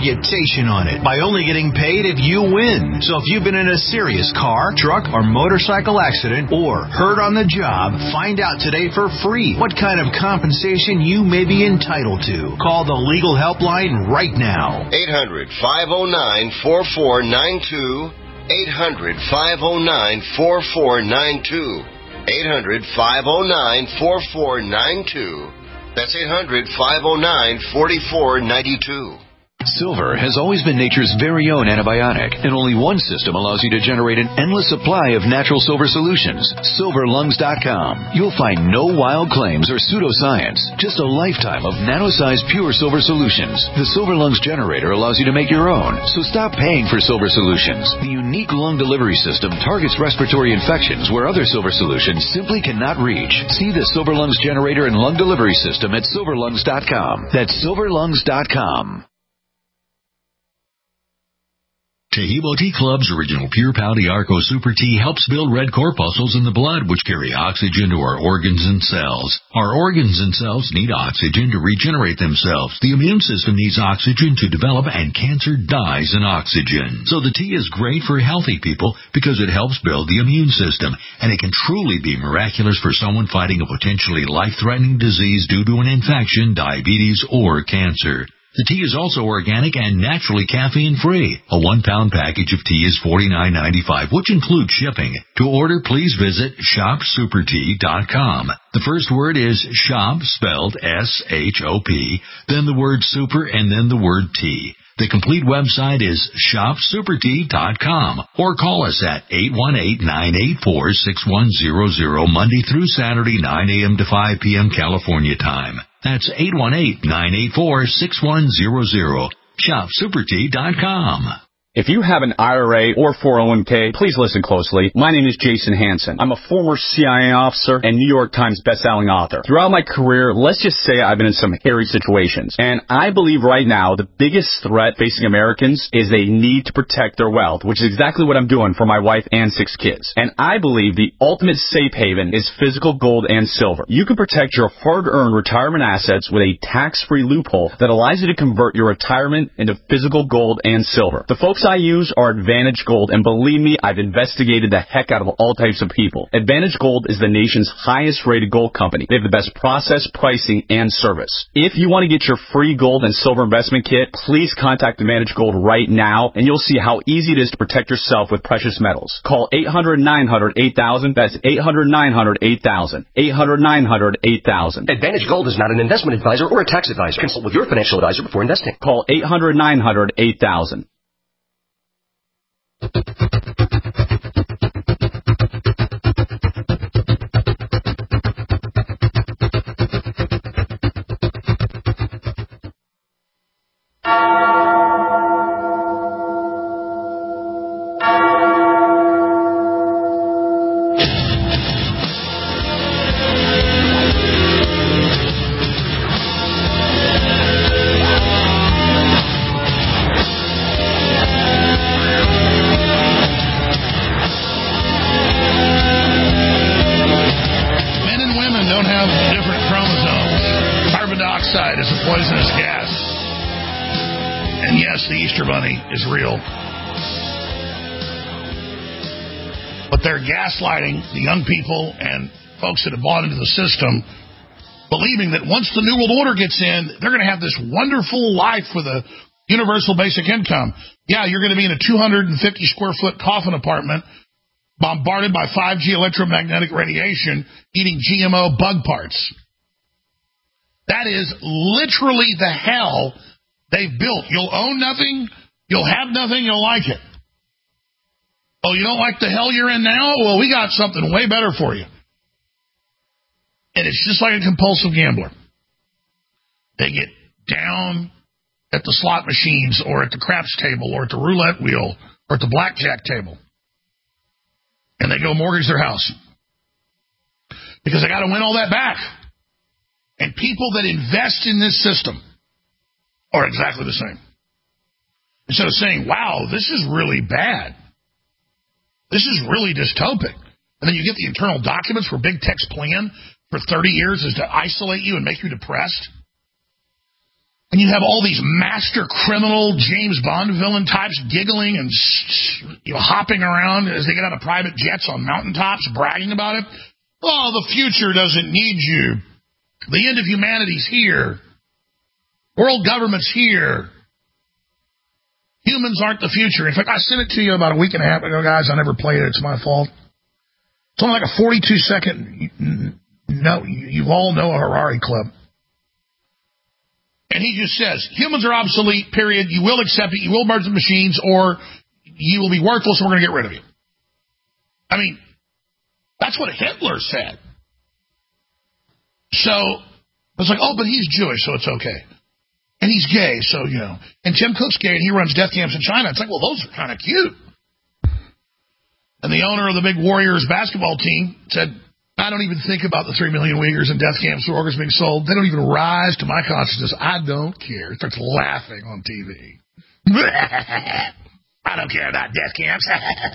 reputation on it by only getting paid if you win. So if you've been in a serious car, truck, or motorcycle accident or hurt on the job, find out today for free what kind of compensation you may be entitled to. Call the legal helpline right now. eight hundred, five oh nine, four four nine two. eight hundred, five oh nine, four four nine two. eight hundred, five oh nine, four four nine two. That's eight hundred, five oh nine, four four nine two. Silver has always been nature's very own antibiotic, and only one system allows you to generate an endless supply of natural silver solutions. silver lungs dot com. You'll find no wild claims or pseudoscience, just a lifetime of nano-sized pure silver solutions. The Silver Lungs generator allows you to make your own, so stop paying for silver solutions. The unique lung delivery system targets respiratory infections where other silver solutions simply cannot reach. See the Silver Lungs generator and lung delivery system at silver lungs dot com. That's silver lungs dot com. Tahibo Tea Club's original Pure Pau Arco Super Tea helps build red corpuscles in the blood, which carry oxygen to our organs and cells. Our organs and cells need oxygen to regenerate themselves. The immune system needs oxygen to develop, and cancer dies in oxygen. So the tea is great for healthy people because it helps build the immune system, and it can truly be miraculous for someone fighting a potentially life-threatening disease due to an infection, diabetes, or cancer. The tea is also organic and naturally caffeine-free. A one-pound package of tea is forty-nine ninety-five, which includes shipping. To order, please visit shop super tea dot com. The first word is shop, spelled S H O P, then the word super, and then the word tea. The complete website is shop super tea dot com, or call us at eight one eight, nine eight four, six one zero zero Monday through Saturday, nine a.m. to five p.m. California time. That's eight one eight, nine eight four, six one zero zero. shop super tea dot com. If you have an I R A or four oh one k, please listen closely. My name is Jason Hansen. I'm a former C I A officer and New York Times bestselling author. Throughout my career, let's just say I've been in some hairy situations. And I believe right now the biggest threat facing Americans is they need to protect their wealth, which is exactly what I'm doing for my wife and six kids. And I believe the ultimate safe haven is physical gold and silver. You can protect your hard-earned retirement assets with a tax-free loophole that allows you to convert your retirement into physical gold and silver. The folks I use are Advantage Gold, and believe me, I've investigated the heck out of all types of people. Advantage Gold is the nation's highest rated gold company. They have the best process, pricing, and service. If you want to get your free gold and silver investment kit, please contact Advantage Gold right now, and you'll see how easy it is to protect yourself with precious metals. Call eight hundred, nine hundred, eight thousand. That's eight hundred, nine hundred, eight thousand. eight hundred, nine hundred, eight thousand. Advantage Gold is not an investment advisor or a tax advisor. Consult with your financial advisor before investing. Call eight hundred, nine hundred, eight thousand. Is real. But they're gaslighting the young people and folks that have bought into the system, believing that once the New World Order gets in, they're going to have this wonderful life with a universal basic income. Yeah, you're going to be in a two hundred fifty square foot coffin apartment, bombarded by five G electromagnetic radiation, eating G M O bug parts. That is literally the hell they've built. You'll own nothing. You'll have nothing, you'll like it. Oh, you don't like the hell you're in now? Well, we got something way better for you. And it's just like a compulsive gambler. They get down at the slot machines or at the craps table or at the roulette wheel or at the blackjack table. And they go mortgage their house. Because they got to win all that back. And people that invest in this system are exactly the same. Instead of saying, wow, this is really bad. This is really dystopic. And then you get the internal documents where big tech's plan for thirty years is to isolate you and make you depressed. And you have all these master criminal James Bond villain types giggling and you know, hopping around as they get out of private jets on mountaintops, bragging about it. Oh, the future doesn't need you. The end of humanity's here. World government's here. Humans aren't the future. In fact, I sent it to you about a week and a half ago, guys. I never played it. It's my fault. It's only like a forty-two second, no, you all know a Harari clip. And he just says, humans are obsolete, period. You will accept it. You will merge the machines, or you will be worthless, and we're going to get rid of you. I mean, that's what Hitler said. So, it's like, oh, but he's Jewish, so it's okay. And he's gay, so, you know. And Tim Cook's gay, and he runs death camps in China. It's like, well, those are kind of cute. And the owner of the big Warriors basketball team said, I don't even think about the three million Uyghurs in death camps or organs being sold. They don't even rise to my consciousness. I don't care. He starts laughing on T V. I don't care about death camps.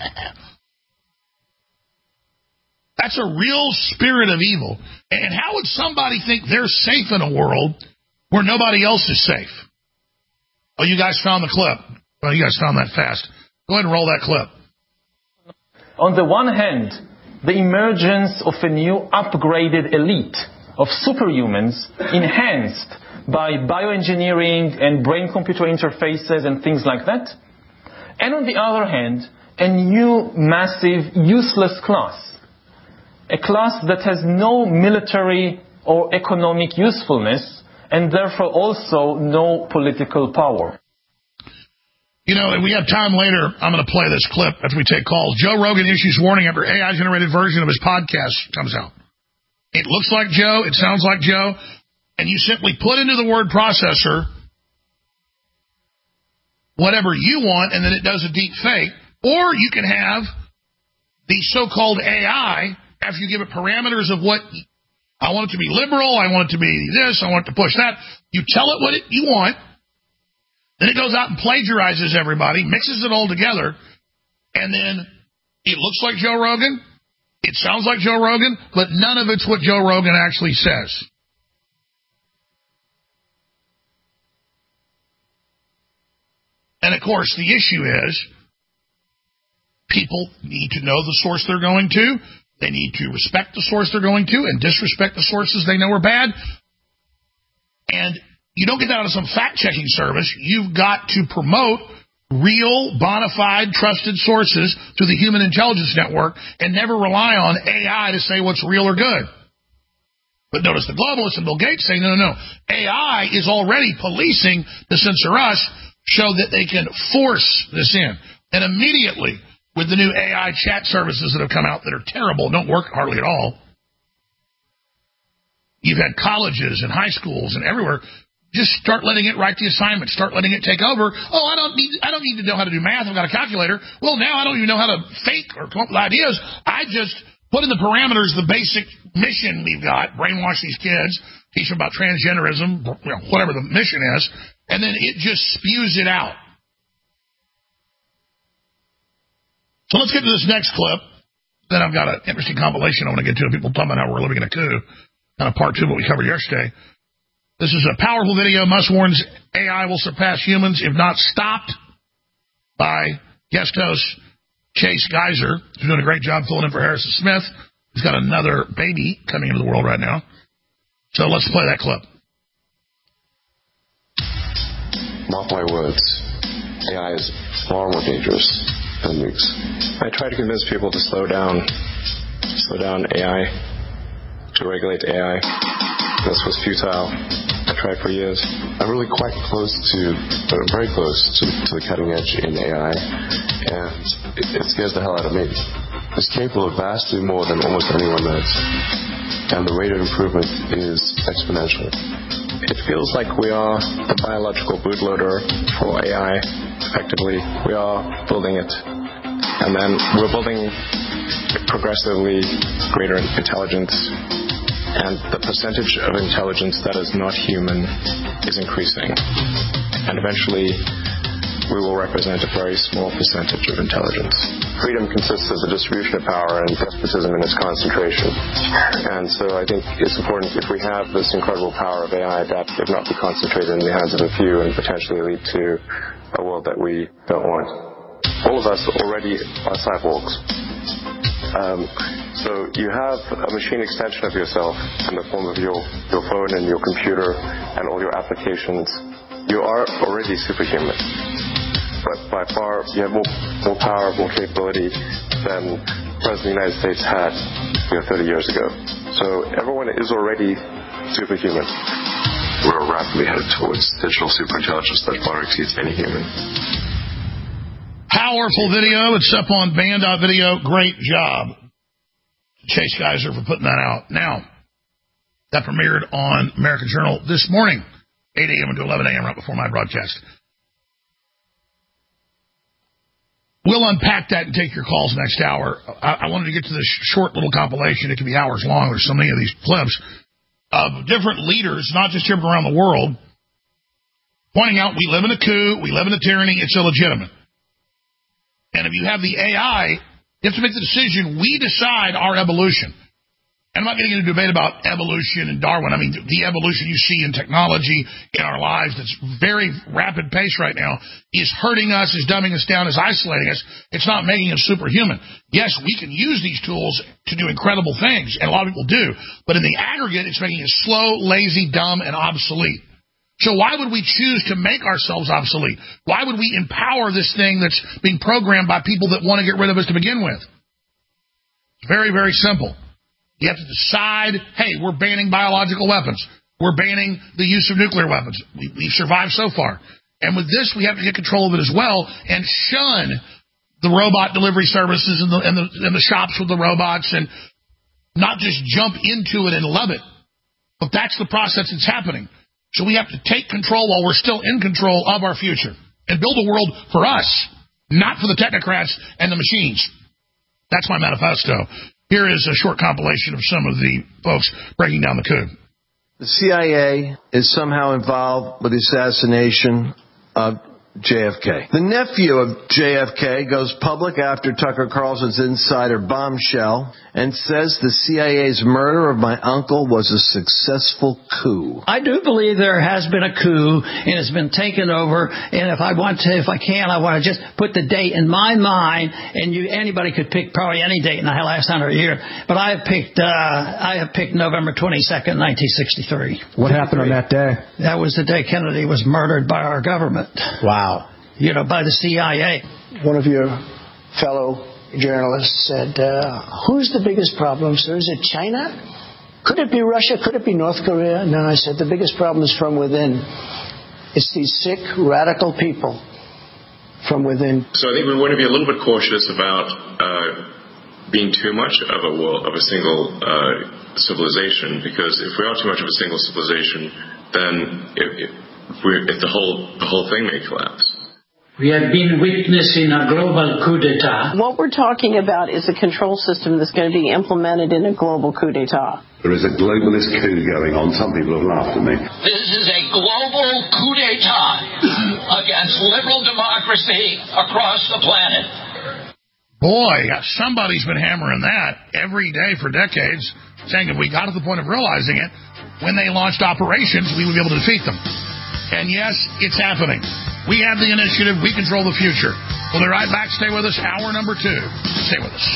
That's a real spirit of evil. And how would somebody think they're safe in a world where nobody else is safe? Oh, you guys found the clip. Well, you guys found that fast. Go ahead and roll that clip. On the one hand, the emergence of a new upgraded elite of superhumans enhanced by bioengineering and brain-computer interfaces and things like that. And on the other hand, a new massive useless class. A class that has no military or economic usefulness and therefore also no political power. You know, if we have time later, I'm going to play this clip after we take calls. Joe Rogan issues warning after A I-generated version of his podcast comes out. It looks like Joe. It sounds like Joe. And you simply put into the word processor whatever you want, and then it does a deep fake. Or you can have the so-called A I, after you give it parameters of what I want it to be liberal, I want it to be this, I want it to push that. You tell it what it, you want. Then it goes out and plagiarizes everybody, mixes it all together, and then it looks like Joe Rogan, it sounds like Joe Rogan, but none of it's what Joe Rogan actually says. And, of course, the issue is people need to know the source they're going to. They need to respect the source they're going to and disrespect the sources they know are bad. And you don't get that out of some fact-checking service. You've got to promote real, bona fide, trusted sources to the Human Intelligence Network and never rely on A I to say what's real or good. But notice the globalists and Bill Gates say, no, no, no. A I is already policing to censor us, show that they can force this in. And immediately, with the new A I chat services that have come out that are terrible, don't work hardly at all, you've had colleges and high schools and everywhere. Just start letting it write the assignment. Start letting it take over. Oh, I don't need I don't need to know how to do math. I've got a calculator. Well, now I don't even know how to fake or come up with ideas. I just put in the parameters, the basic mission we've got, brainwash these kids, teach them about transgenderism, you know, whatever the mission is, and then it just spews it out. So let's get to this next clip. Then I've got an interesting compilation I want to get to. People talking about how we're living in a coup. Kind of part two of what we covered yesterday. This is a powerful video. Musk warns A I will surpass humans if not stopped, by guest host Chase Geiser, who's doing a great job filling in for Harrison Smith. He's got another baby coming into the world right now. So let's play that clip. Mark my words, A I is far more dangerous than nukes. I try to convince people to slow down, slow down A I, to regulate A I. This was futile. I tried for years. I'm really quite close to, uh, very close to, to the cutting edge in A I, and it, it scares the hell out of me. It's capable of vastly more than almost anyone knows, and the rate of improvement is exponential. It feels like we are the biological bootloader for A I, effectively. We are building it, and then we're building progressively greater intelligence. And the percentage of intelligence that is not human is increasing. And eventually, we will represent a very small percentage of intelligence. Freedom consists of the distribution of power and despotism in its concentration. And so I think it's important, if we have this incredible power of A I, that it not be concentrated in the hands of a few and potentially lead to a world that we don't want. All of us already are cyborgs. Um, so you have a machine extension of yourself in the form of your, your phone and your computer and all your applications. You are already superhuman. But by far, you have more, more power, more capability than the President of the United States had you know, thirty years ago. So everyone is already superhuman. We're rapidly headed towards digital superintelligence that far exceeds any human. Powerful video. It's up on band dot video. Great job, Chase Geiser, for putting that out. Now, that premiered on American Journal this morning, eight a.m. to eleven a.m. right before my broadcast. We'll unpack that and take your calls next hour. I, I wanted to get to this short little compilation. It can be hours long. There's so many of these clips of different leaders, not just here but around the world, pointing out we live in a coup, we live in a tyranny, it's illegitimate. And if you have the A I, you have to make the decision, we decide our evolution. And I'm not getting into a debate about evolution and Darwin. I mean, the evolution you see in technology in our lives that's very rapid pace right now is hurting us, is dumbing us down, is isolating us. It's not making us superhuman. Yes, we can use these tools to do incredible things, and a lot of people do. But in the aggregate, it's making us slow, lazy, dumb, and obsolete. So why would we choose to make ourselves obsolete? Why would we empower this thing that's being programmed by people that want to get rid of us to begin with? It's very, very simple. You have to decide, hey, we're banning biological weapons. We're banning the use of nuclear weapons. We, we've survived so far. And with this, we have to get control of it as well and shun the robot delivery services and the, and the, and the shops with the robots and not just jump into it and love it. But that's the process that's happening. So we have to take control while we're still in control of our future and build a world for us, not for the technocrats and the machines. That's my manifesto. Here is a short compilation of some of the folks breaking down the coup. The C I A is somehow involved with the assassination of J F K. The nephew of J F K goes public after Tucker Carlson's insider bombshell and says the C I A's murder of my uncle was a successful coup. I do believe there has been a coup and it's been taken over. And if I want to, if I can, I want to just put the date in my mind. And you, anybody could pick probably any date in the last hundred years. But I have picked, uh, I have picked November twenty-second, nineteen sixty-three. What happened on that day? That was the day Kennedy was murdered by our government. Wow. You know, by the C I A. One of your fellow journalists said, uh, who's the biggest problem, sir? Is it China? Could it be Russia? Could it be North Korea? No, I said, the biggest problem is from within. It's these sick, radical people from within. So I think we want to be a little bit cautious about uh, being too much of a world, of a single uh, civilization, because if we are too much of a single civilization, then if, if We're, if the whole the whole thing may collapse. We have been witnessing a global coup d'etat. What we're talking about is a control system that's going to be implemented in a global coup d'etat. There is a globalist coup going on. Some people have laughed at me. This is a global coup d'etat against liberal democracy across the planet. Boy, somebody's been hammering that every day for decades, saying if we got to the point of realizing it, when they launched operations, we would be able to defeat them. And yes, it's happening. We have the initiative. We control the future. We'll be right back. Stay with us. Hour number two. Stay with us.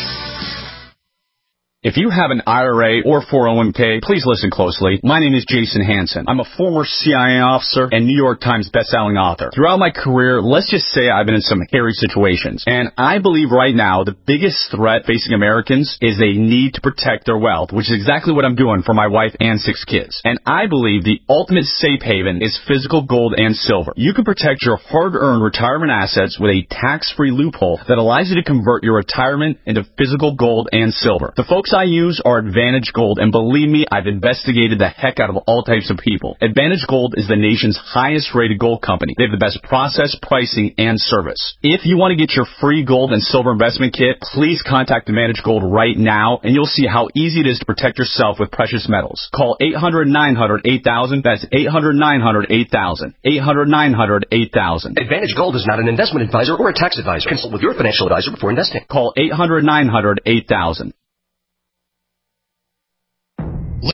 If you have an I R A or four oh one k, please listen closely. My name is Jason Hansen. I'm a former C I A officer and New York Times bestselling author. Throughout my career, let's just say I've been in some hairy situations. And I believe right now the biggest threat facing Americans is they need to protect their wealth, which is exactly what I'm doing for my wife and six kids. And I believe the ultimate safe haven is physical gold and silver. You can protect your hard-earned retirement assets with a tax-free loophole that allows you to convert your retirement into physical gold and silver. The folks I use are Advantage Gold, and believe me, I've investigated the heck out of all types of people. Advantage Gold is the nation's highest-rated gold company. They have the best process, pricing, and service. If you want to get your free gold and silver investment kit, please contact Advantage Gold right now, and you'll see how easy it is to protect yourself with precious metals. Call eight hundred, nine hundred, eight thousand. That's eight hundred, nine hundred, eight thousand. eight hundred, nine hundred, eight thousand. Advantage Gold is not an investment advisor or a tax advisor. Consult with your financial advisor before investing. Call eight hundred, nine hundred, eight thousand.